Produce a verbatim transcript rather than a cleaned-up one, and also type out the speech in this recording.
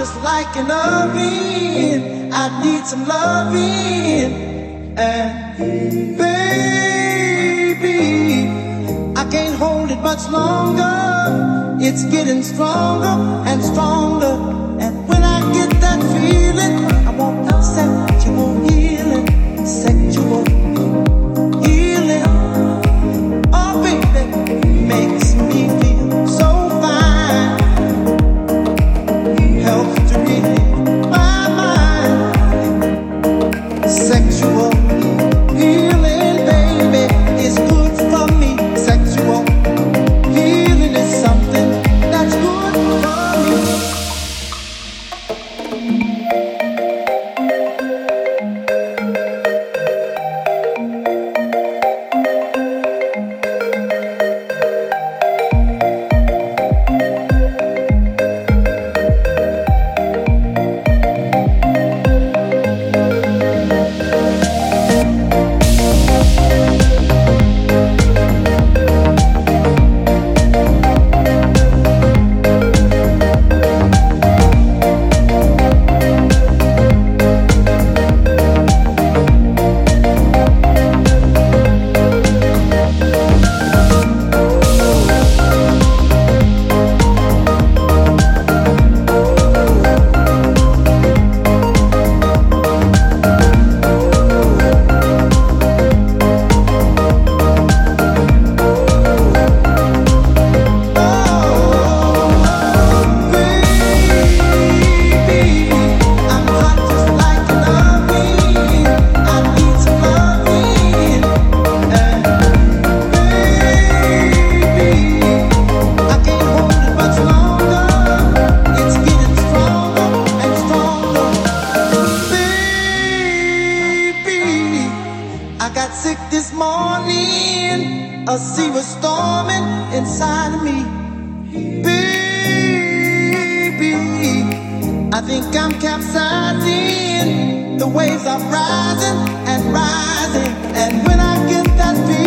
just like an oven. I need some loving. And baby, I can't hold it much longer. It's getting stronger and stronger. And when I get that feeling, I want sexual healing, sexual healing. Oh, baby, makes me feel so fine. Helps to relieve my mind. Sexual healing, baby, is good for me. Sexual healing is something that's good for me. I got sick this morning. A sea was storming inside of me. Baby, I think I'm capsizing. The waves are rising and rising. And when I get that feeling,